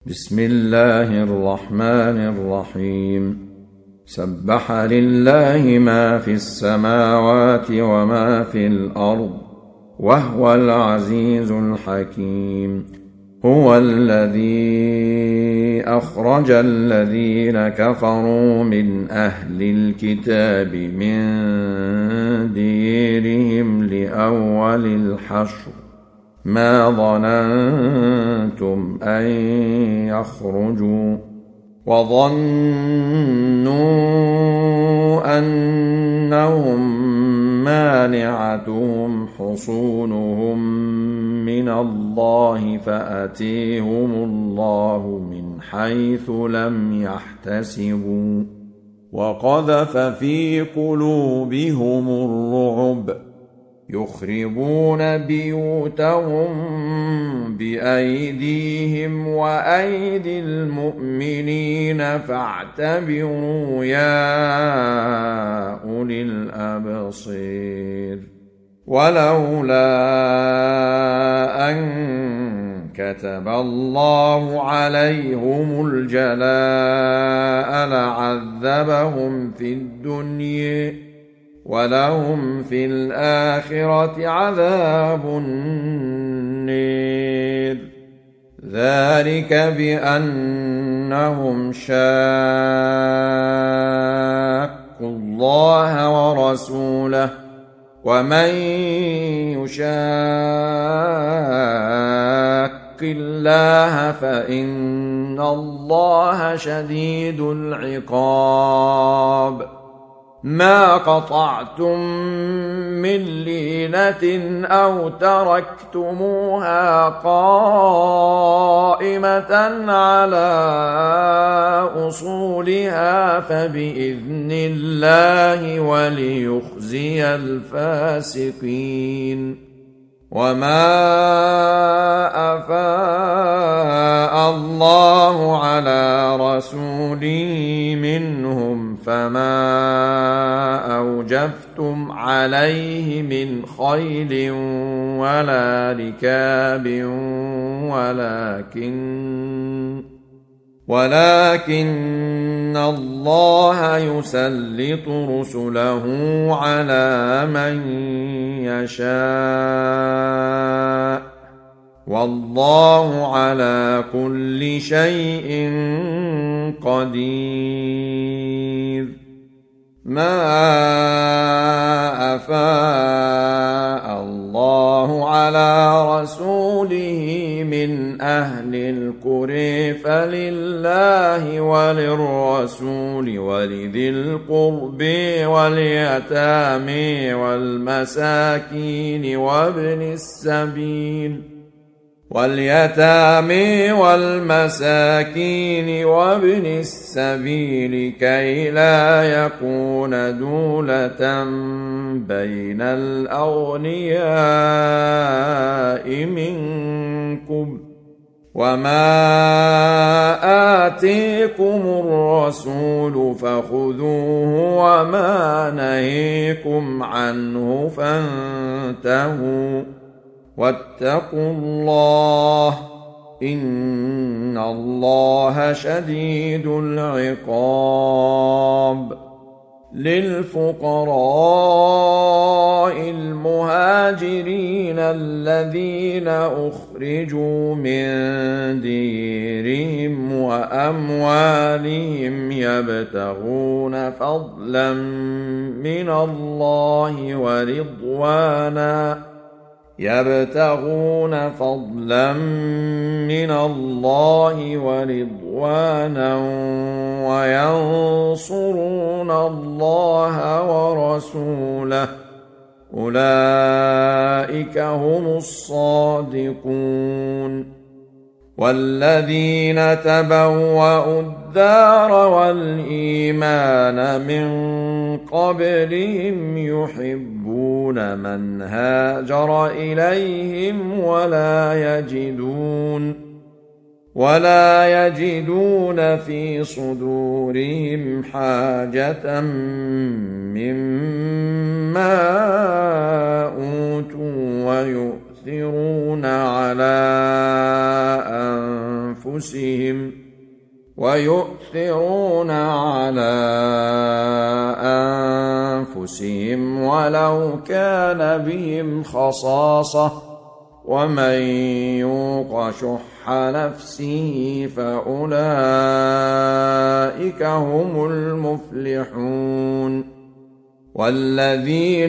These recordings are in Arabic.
بسم الله الرحمن الرحيم. سبح لله ما في السماوات وما في الأرض وهو العزيز الحكيم. هو الذي أخرج الذين كفروا من أهل الكتاب من ديرهم لأول الحشر ما ظننتم أن يخرجوا وظنوا أنهم مانعتهم حصونهم من الله فأتيهم الله من حيث لم يحتسبوا وقذف في قلوبهم الرعب يخربون بيوتهم بأيديهم وأيدي المؤمنين فاعتبروا يا أولي الأبصير. ولولا أن كتب الله عليهم الجلاء لعذبهم في الدنيا ولهم في الآخرة عذاب النير. ذلك بأنهم شاقوا الله ورسوله ومن يشاق الله فإن الله شديد العقاب. ما قطعتم من لينة أو تركتموها قائمة على أصولها فبإذن الله وليخزي الفاسقين. وما أفاء الله على رسوله منهم فما أوجفتم عليه من خيل ولا ركاب ولكن الله يسلط رسله على من يشاء والله على كل شيء قدير. ما أفاء الله على رسوله من أهل القرى فلله وللرسول ولذي القرب واليتامى والمساكين وابن السبيل كي لا يكون دولة بين الأغنياء منكم. وما آتيكم الرسول فخذوه وما نهيكم عنه فانتهوا واتقوا الله إن الله شديد العقاب. للفقراء المهاجرين الذين أخرجوا من ديرهم وأموالهم يبتغون فضلا من الله ورضوانا وينصرون الله ورسوله أولئك هم الصادقون. والذين تبوأوا الدار والإيمان من قبلهم يحبون من هاجر إليهم ولا يجدون في صدورهم حاجة مما أوتوا ويؤثرون على أنفسهم ويؤثرون على أنفسهم ولو كان بهم خصاصة ومن يوق شح نفسه فأولئك هم المفلحون والذين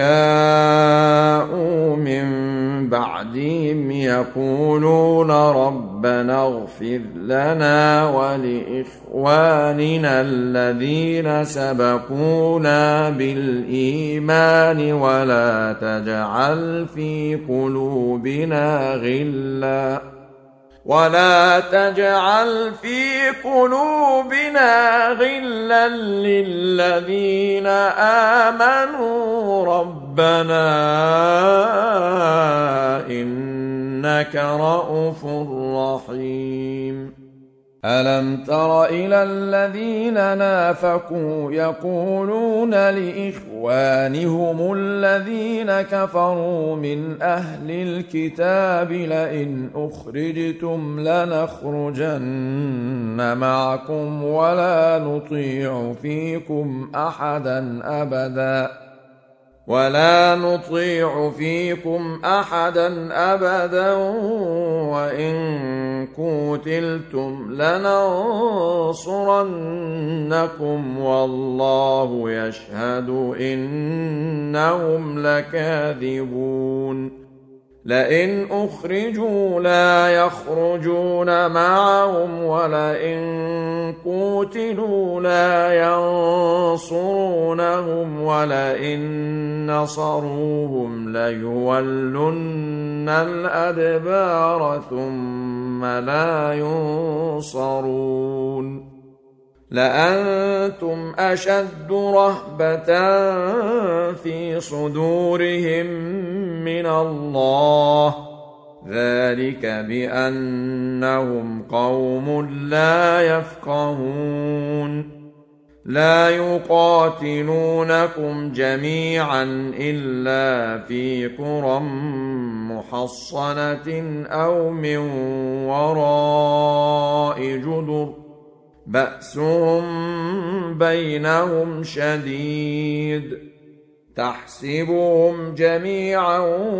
جاءوا من بعدهم يقولون ربنا اغفر لنا ولإخواننا الذين سبقونا بالإيمان ولا تجعل في قلوبنا غلا للذين آمنوا ربنا إنك رءوف رحيم ألم تر إلى الذين نافقوا يقولون لإخوانهم الذين كفروا من أهل الكتاب لئن أخرجتم لنخرجن معكم ولا نطيع فيكم أحدا أبدا وإن قوتلتم لننصرنكم والله يشهد إنهم لكاذبون لئن أخرجوا لا يخرجون معهم ولئن قوتلوا لا ينصرونهم ولئن نصروهم ليولن الأدبار ثم لا ينصرون لأنتم أشد رهبة في صدورهم من الله ذلك بأنهم قوم لا يفقهون لا يقاتلونكم جميعا إلا في قرى محصنة أو من وراء جدر بأسهم بينهم شديد تحسبهم جميعا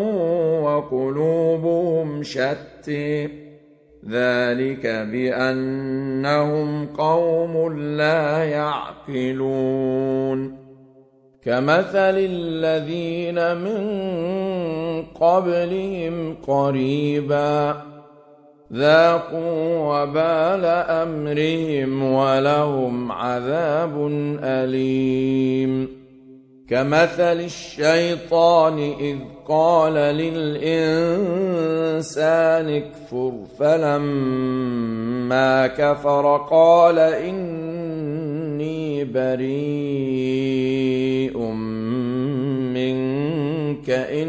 وقلوبهم شتى ذلك بأنهم قوم لا يعقلون كمثل الذين من قبلهم قريبا ذاقوا وبال أمرهم ولهم عذاب أليم كمثل الشيطان إذ قال للإنسان اكفر فلما كفر قال إني بريء منك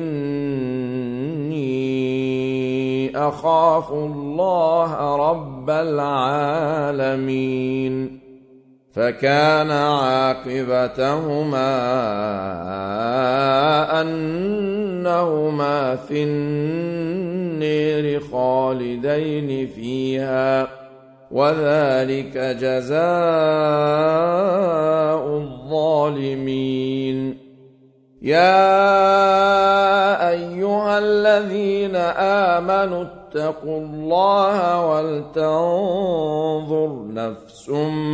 إني أخاف الله رب العالمين فكان عاقبتهما أنهما في النير خالدين فيها وذلك جزاء الظالمين يا أيها الذين آمنوا اتقوا الله ولتنظر نفس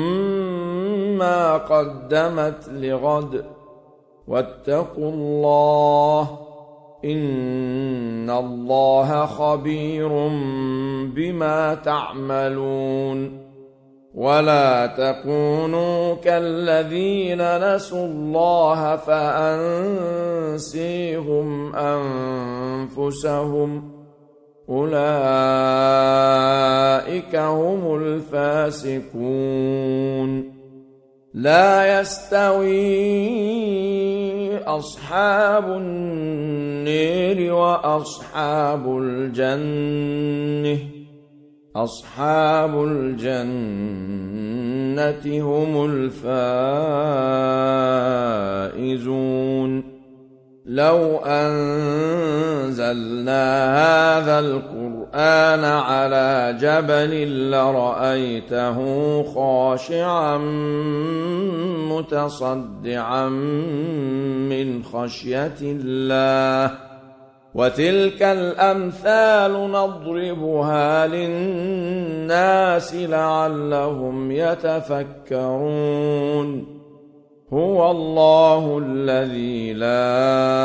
ما قدمت لغد واتقوا الله إن الله خبير بما تعملون ولا تكونوا كالذين نسوا الله فأنسيهم أنفسهم أولئك هم الفاسقون لا يستوي أصحاب النير وأصحاب الجنة أصحاب الجنة هم الفائزون لو أنزلنا هذا القرآن القرآن على جبل لرأيته خاشعا متصدعا من خشية الله وتلك الأمثال نضربها للناس لعلهم يتفكرون هو الله الذي لا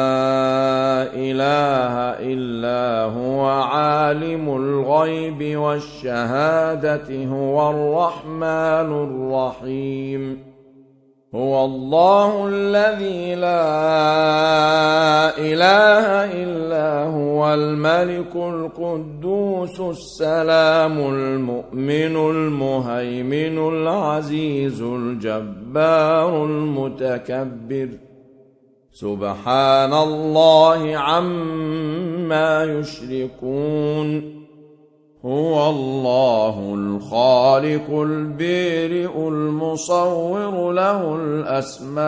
إله إلا هو عالم الغيب والشهادة هو الرحمن الرحيم هو الله الذي لا إله إلا هو الملك القدوس السلام المؤمن المهيمن العزيز الجبار المتكبر سبحان الله عما يشركون هو الله الخالق البارئ المصور له الأسماء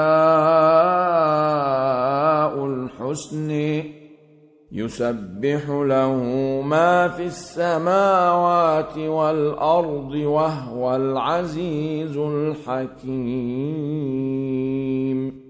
الحسن يسبح له ما في السماوات والأرض وهو العزيز الحكيم